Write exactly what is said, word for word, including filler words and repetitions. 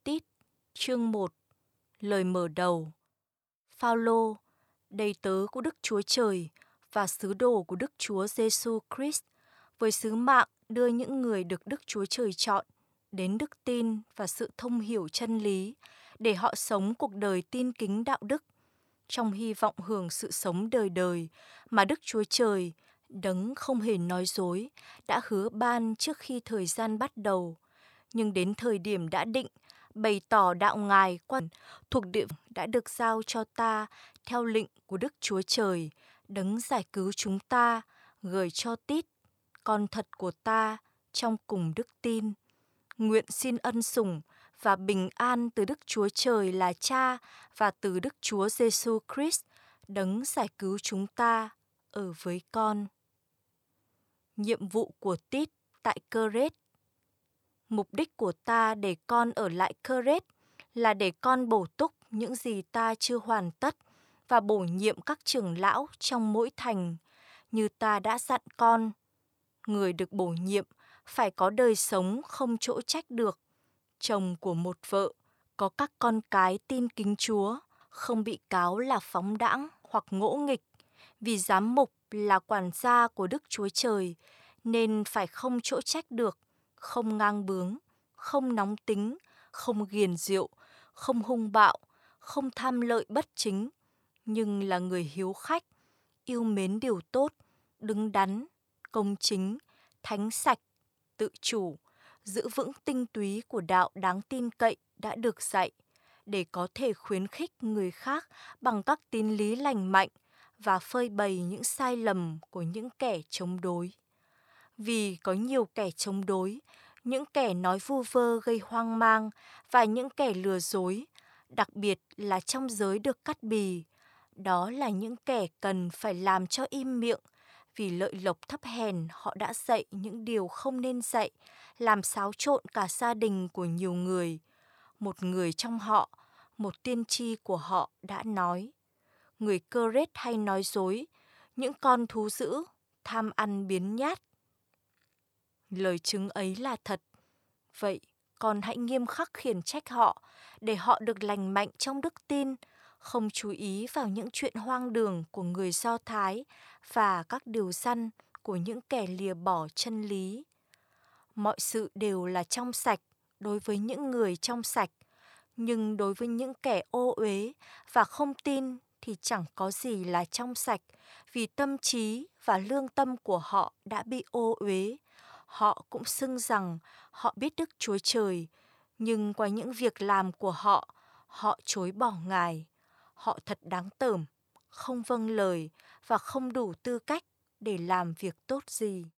Tít, chương một, lời mở đầu. Phao-lô, đầy tớ của Đức Chúa Trời và sứ đồ của Đức Chúa Giêsu Christ, với sứ mạng đưa những người được Đức Chúa Trời chọn đến đức tin và sự thông hiểu chân lý để họ sống cuộc đời tin kính đạo đức, trong hy vọng hưởng sự sống đời đời mà Đức Chúa Trời, đấng không hề nói dối, đã hứa ban trước khi thời gian bắt đầu. Nhưng đến thời điểm đã định, bày tỏ đạo Ngài quan thuộc địa đã được giao cho ta theo lệnh của Đức Chúa Trời, đấng giải cứu chúng ta, gửi cho Tít, con thật của ta, trong cùng đức tin. Nguyện xin ân sủng và bình an từ Đức Chúa Trời là Cha và từ Đức Chúa Giêsu Christ, đấng giải cứu chúng ta, ở với con. Nhiệm vụ của Tít tại Cơ-rết. Mục đích của ta để con ở lại Cơ-rết là để con bổ túc những gì ta chưa hoàn tất và bổ nhiệm các trưởng lão trong mỗi thành, như ta đã dặn con. Người được bổ nhiệm phải có đời sống không chỗ trách được, chồng của một vợ, có các con cái tin kính Chúa, không bị cáo là phóng đãng hoặc ngỗ nghịch, vì giám mục là quản gia của Đức Chúa Trời, nên phải không chỗ trách được, không ngang bướng, không nóng tính, không ghiền rượu, không hung bạo, không tham lợi bất chính, nhưng là người hiếu khách, yêu mến điều tốt, đứng đắn, công chính, thánh sạch, tự chủ, giữ vững tinh túy của đạo đáng tin cậy đã được dạy, để có thể khuyến khích người khác bằng các tín lý lành mạnh và phơi bày những sai lầm của những kẻ chống đối. Vì có nhiều kẻ chống đối, những kẻ nói vu vơ gây hoang mang và những kẻ lừa dối, đặc biệt là trong giới được cắt bì. Đó là những kẻ cần phải làm cho im miệng, vì lợi lộc thấp hèn họ đã dạy những điều không nên dạy, làm xáo trộn cả gia đình của nhiều người. Một người trong họ, một tiên tri của họ đã nói: người Cơ-rết hay nói dối, những con thú dữ, tham ăn biếng nhát. Lời chứng ấy là thật. Vậy, con hãy nghiêm khắc khiển trách họ, để họ được lành mạnh trong đức tin, không chú ý vào những chuyện hoang đường của người Do Thái và các điều răn của những kẻ lìa bỏ chân lý. Mọi sự đều là trong sạch đối với những người trong sạch, nhưng đối với những kẻ ô uế và không tin thì chẳng có gì là trong sạch, vì tâm trí và lương tâm của họ đã bị ô uế. Họ cũng xưng rằng họ biết Đức Chúa Trời, nhưng qua những việc làm của họ, họ chối bỏ Ngài. Họ thật đáng tởm, không vâng lời và không đủ tư cách để làm việc tốt gì.